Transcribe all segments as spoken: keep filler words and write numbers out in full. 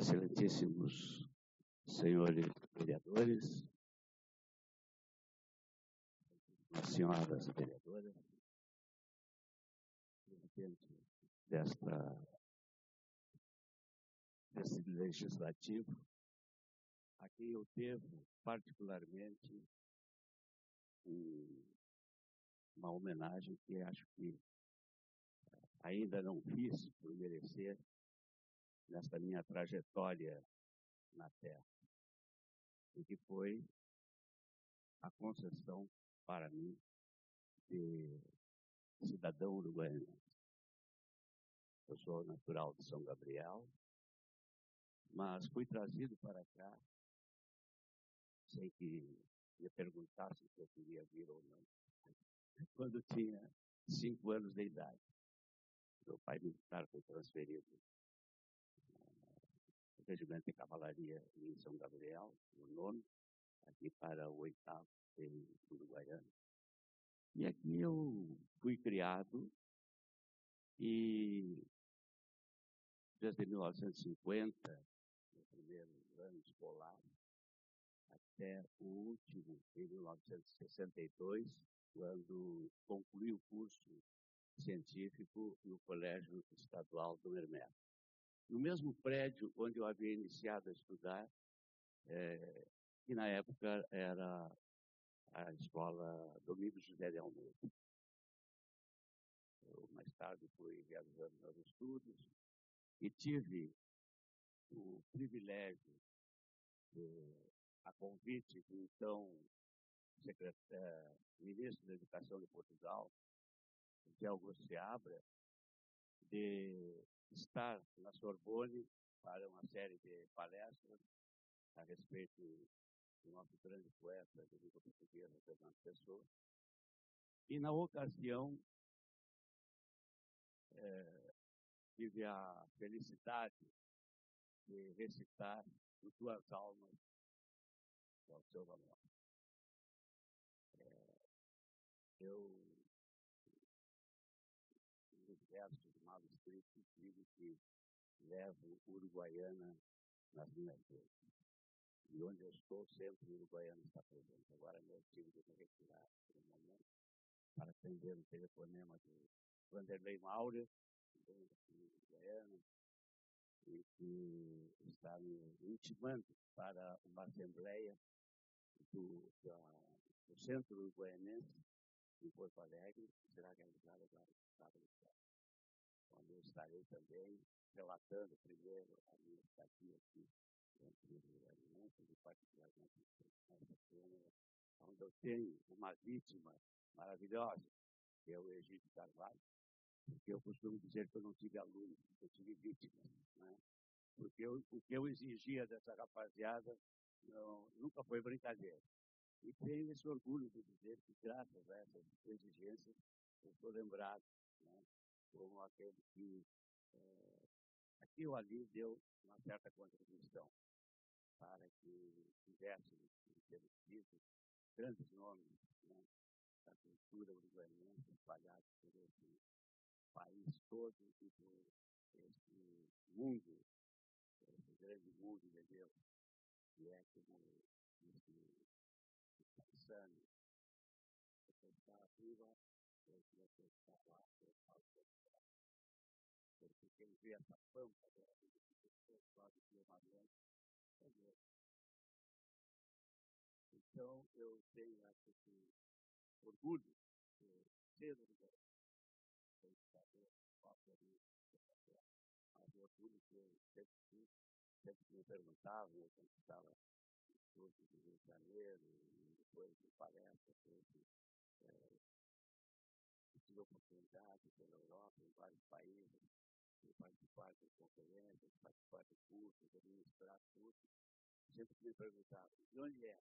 Excelentíssimos senhores vereadores, senhoras vereadoras, presidente desta, desse legislativo, a quem eu devo particularmente um, uma homenagem que acho que ainda não fiz por merecer nesta minha trajetória na Terra, e que foi a concessão para mim de cidadão uruguaiano. Eu sou natural de São Gabriel, mas fui trazido para cá sem que me perguntassem se eu queria vir ou não, quando tinha cinco anos de idade. Meu pai militar foi transferido do regimento de cavalaria em São Gabriel, no nono, aqui para o oitavo em Uruguaiana. E aqui eu fui criado e desde mil novecentos e cinquenta, no primeiro ano escolar, até o último, em mil novecentos e sessenta e dois, quando concluí o curso científico no Colégio Estadual do Hermeto. No mesmo prédio onde eu havia iniciado a estudar, é, que na época era a escola Domingos José de Almeida. Eu, mais tarde, fui realizando meus estudos e tive o privilégio, de, a convite do então secretário, ministro da Educação de Portugal, José Augusto Seabra, de estar na Sorbonne para uma série de palestras a respeito do nosso grande poeta de língua portuguesa, Fernando Pessoa. E, na ocasião, é, tive a felicidade de recitar As Duas Almas do Alceu Valença. É, eu, nos versos mal escritos, digo que levo Uruguaiana nas minhas vezes. E onde eu estou, sempre o Uruguaiana está presente. Agora, eu tive de me retirar por um momento para atender o telefonema do Vanderlei Maura, também aqui em Uruguaiana, e que está me intimando para uma assembleia do, da, do Centro Uruguaianense, em Porto Alegre, que será realizada agora no estado do Estado, onde eu estarei também relatando primeiro a minha estadia aqui entre os Uruguaianenses, e particularmente nessa Câmara, onde eu tenho uma vítima maravilhosa, que é o Egídio Carvalho, porque eu costumo dizer que eu não tive alunos, eu tive vítimas, né? Porque eu, o que eu exigia dessa rapaziada não, nunca foi brincadeira. E tenho esse orgulho de dizer que, graças a essas exigências, eu sou lembrado, né, como aquele que, é, aqui ou ali, deu uma certa contribuição para que tivéssemos, pelos livros, grandes nomes, né, da cultura uruguaiana espalhados por esse país todo e por esse mundo, esse grande mundo de Deus, que é como esse paisano que está viva, que está lá, porque quem vê essa pampa dela, pode ter uma grande. Então, eu tenho esse orgulho de ser uruguaiano, de saber qual é mas o orgulho que eu sempre tive, sempre me perguntavam, eu sempre estava no Rio de Janeiro, e depois de palestras, sempre é, tive oportunidade pela Europa, em vários países, de participar de conferências, de participar de cursos, de administrar cursos. Sempre me perguntavam, de onde é?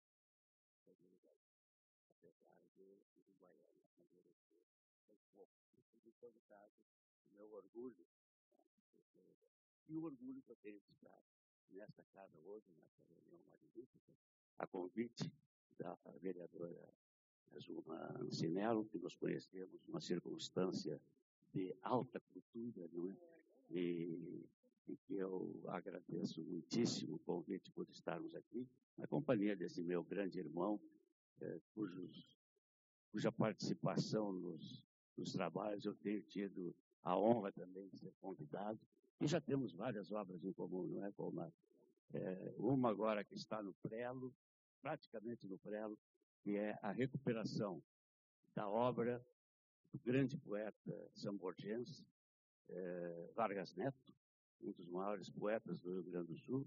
Apesar de Uruguaiana, amadurecer um pouco. Isso me foi, no caso, o meu orgulho, né? E o orgulho que eu tenho de estar nesta casa hoje, nessa reunião magnífica, a convite da vereadora Zuma Ancinello, que nós conhecemos numa circunstância de alta cultura, não é? e, e que eu agradeço muitíssimo o convite por estarmos aqui, na companhia desse meu grande irmão, eh, cujos, cuja participação nos, nos trabalhos eu tenho tido a honra também de ser convidado, e já temos várias obras em comum, não é, Colmar? É, uma agora que está no prelo, praticamente no prelo, que é a recuperação da obra do grande poeta samborgense, eh, Vargas Neto, um dos maiores poetas do Rio Grande do Sul,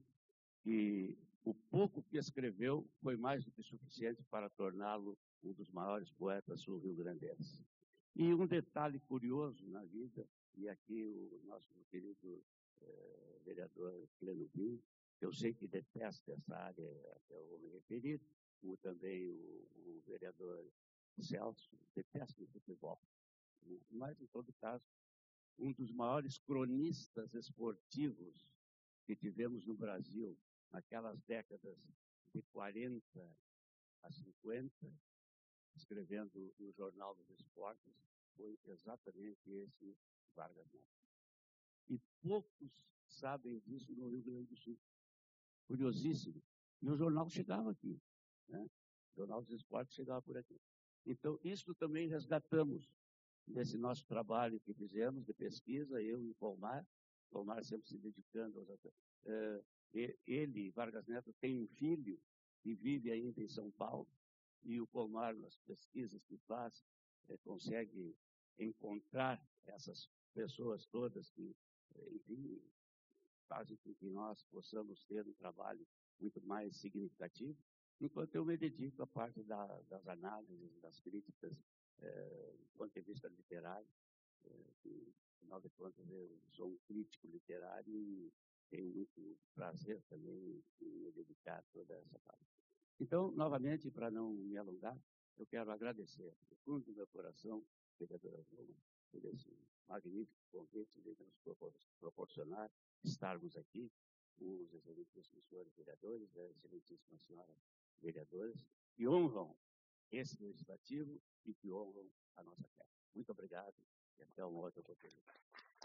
e o pouco que escreveu foi mais do que suficiente para torná-lo um dos maiores poetas sul-rio-grandenses. E um detalhe curioso na vida, e aqui o nosso querido eh, vereador Pleno Vinho, que eu sei que detesta essa área que eu vou me referir, como também o, o vereador Celso, detesta o futebol. Mas, em todo caso, um dos maiores cronistas esportivos que tivemos no Brasil, naquelas décadas de quarenta a cinquenta, escrevendo no Jornal dos Esportes, foi exatamente esse Vargas Neto. E poucos sabem disso no Rio Grande do Sul. Curiosíssimo. E o jornal chegava aqui, né? O Jornal dos Esportes chegava por aqui. Então, isso também resgatamos nesse nosso trabalho que fizemos de pesquisa, eu e o Colmar, Colmar sempre se dedicando aos uh, ele, Vargas Neto, tem um filho que vive ainda em São Paulo, e o Colmar, nas pesquisas que faz, eh, consegue encontrar essas pessoas todas que, enfim, fazem com que nós possamos ter um trabalho muito mais significativo, enquanto eu me dedico à parte da, das análises, das críticas, eh, do ponto de vista literário, eh, que, afinal de contas, eu sou um crítico literário e tenho muito prazer também em me dedicar a toda essa parte. Então, novamente, para não me alongar, eu quero agradecer do fundo do meu coração, vereadora Vilma, por esse magnífico convite de nos proporcionar estarmos aqui, os excelentíssimos senhores vereadores, as excelentíssimas senhoras vereadoras, que honram esse legislativo e que honram a nossa terra. Muito obrigado e até uma outra oportunidade.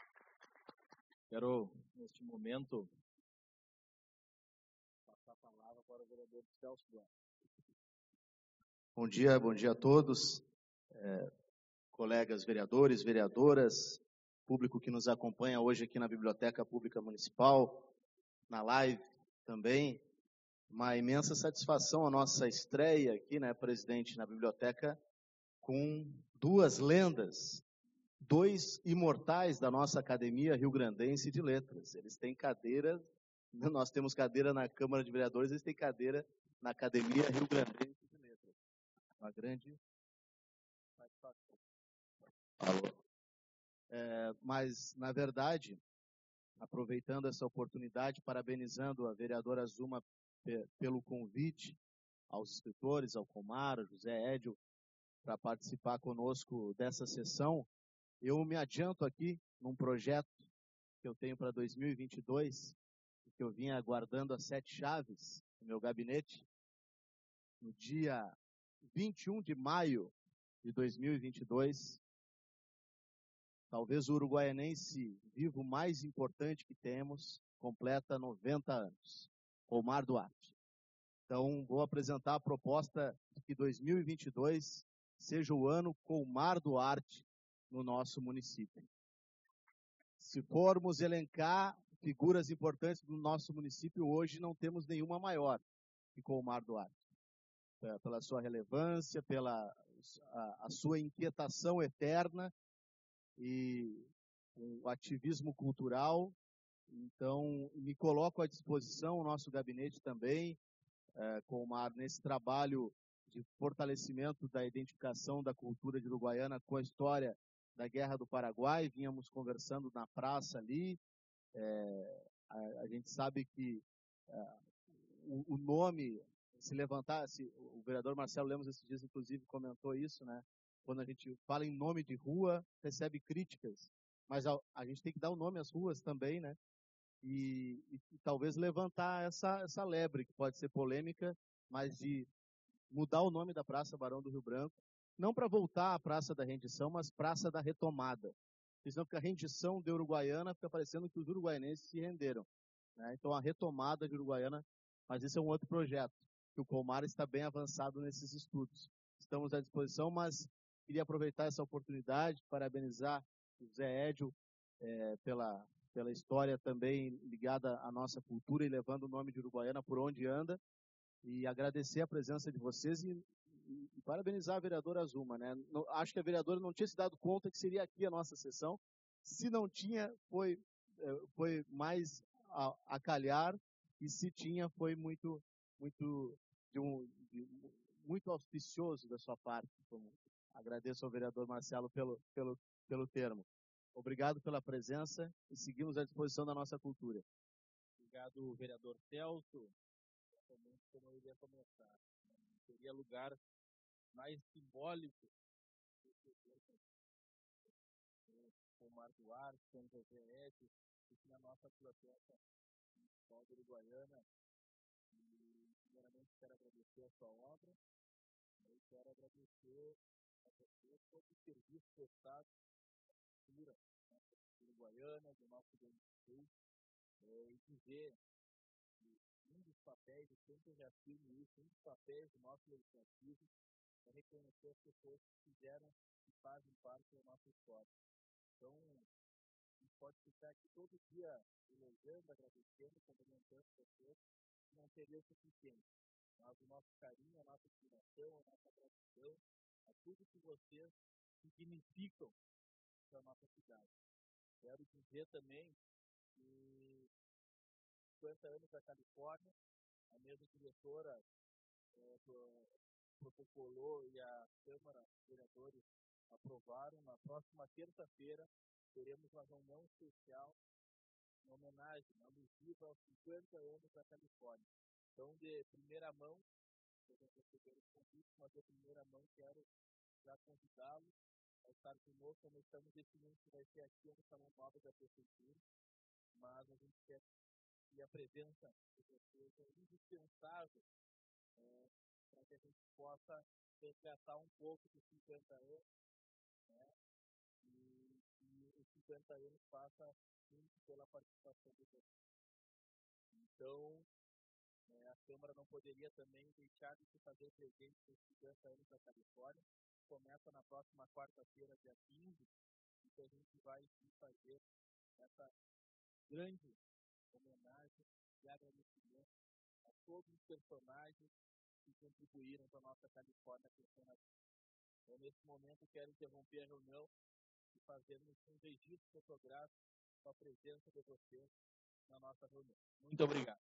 Quero, neste momento, passar a palavra para o vereador Celso Duarte. Bom dia, bom dia a todos, é, colegas vereadores, vereadoras, público que nos acompanha hoje aqui na Biblioteca Pública Municipal, na live também. Uma imensa satisfação a nossa estreia aqui, né, presidente, na biblioteca, com duas lendas, dois imortais da nossa Academia Rio-Grandense de Letras. Eles têm cadeira, nós temos cadeira na Câmara de Vereadores, eles têm cadeira na Academia Rio-Grandense de Letras. Uma grande satisfação. Alô. É, mas, na verdade, aproveitando essa oportunidade, parabenizando a vereadora Zuma pelo convite aos escritores, ao Colmar, ao José Edio, para participar conosco dessa sessão, eu me adianto aqui num projeto que eu tenho para dois mil e vinte e dois, que eu vinha aguardando as sete chaves no meu gabinete. No dia vinte e um de maio de dois mil e vinte e dois, talvez o uruguaianense vivo mais importante que temos, completa noventa anos, Colmar Duarte. Então, vou apresentar a proposta de que dois mil e vinte e dois seja o ano Colmar Duarte no nosso município. Se formos elencar figuras importantes do nosso município, hoje não temos nenhuma maior que Colmar Duarte. Pela sua relevância, pela a, a sua inquietação eterna e o ativismo cultural. Então, me coloco à disposição, o nosso gabinete também, é, Colmar, nesse trabalho de fortalecimento da identificação da cultura de Uruguaiana com a história da Guerra do Paraguai. Vínhamos conversando na praça ali, é, a, a gente sabe que é, o, o nome, se levantasse, o vereador Marcelo Lemos esses dias, inclusive, comentou isso, né? Quando a gente fala em nome de rua, recebe críticas, mas a, a gente tem que dar o nome às ruas também, né? E, e, e talvez levantar essa, essa lebre, que pode ser polêmica, mas de mudar o nome da Praça Barão do Rio Branco, não para voltar à Praça da Rendição, mas Praça da Retomada. porque senão fica a rendição de Uruguaiana, fica parecendo que os uruguaianenses se renderam, né? Então, a retomada de Uruguaiana, mas esse é um outro projeto, que o Colmar está bem avançado nesses estudos. Estamos à disposição, mas queria aproveitar essa oportunidade, parabenizar o Zé Edio é, pela, pela história também ligada à nossa cultura e levando o nome de Uruguaiana por onde anda, e agradecer a presença de vocês e, e, e parabenizar a vereadora Azuma, né? Não, acho que a vereadora não tinha se dado conta que seria aqui a nossa sessão. Se não tinha, foi, foi mais a, a calhar, e se tinha, foi muito, muito, de um, de, muito auspicioso da sua parte. Como agradeço ao vereador Marcelo pelo, pelo, pelo termo. Obrigado pela presença e seguimos à disposição da nossa cultura. Obrigado, vereador Celso. Exatamente como eu iria começar. Não teria lugar mais simbólico do que o Mar Duarte, São José Edio, que na nossa biblioteca municipal de Uruguaiana. E, primeiramente, quero agradecer a sua obra. Eu quero agradecer a você todo o serviço prestado à cultura uruguaiana, do nosso Rio Grande do Sul, e dizer que um dos papéis, eu sempre já afirmo isso, um dos papéis do nosso legislativo é reconhecer as pessoas que fizeram e fazem parte da nossa história. Então, a gente pode ficar aqui todo dia elogiando, agradecendo, cumprimentando as pessoas, que não seria o suficiente. Mas o nosso carinho, a nossa admiração, a nossa gratidão, a tudo que vocês significam para a nossa cidade. Quero dizer também que cinquenta anos da Califórnia, a mesa diretora é, protocolou e a Câmara de Vereadores aprovaram. Na próxima terça-feira teremos uma reunião especial em homenagem, alusiva aos cinquenta anos da Califórnia. Então, de primeira mão, vocês receberam o convite, mas de primeira mão quero já convidá-los a estar conosco. Nós estamos definindo que vai ser aqui no Salão Nobre da Prefeitura, mas a gente quer que a presença de vocês é indispensável é, para que a gente possa resgatar um pouco dos cinquenta anos, né? E, e os cinquenta anos passa muito pela participação de vocês. Então, é, a Câmara não poderia também deixar de se fazer presente nos cinquenta anos da Califórnia. Começa na próxima quarta-feira, dia quinze, e que a gente vai fazer essa grande homenagem e agradecimento a todos os personagens que contribuíram para a nossa Califórnia crescendo aqui. Então, nesse momento, quero interromper a reunião e fazermos um registro fotográfico com a presença de vocês na nossa reunião. Muito obrigado.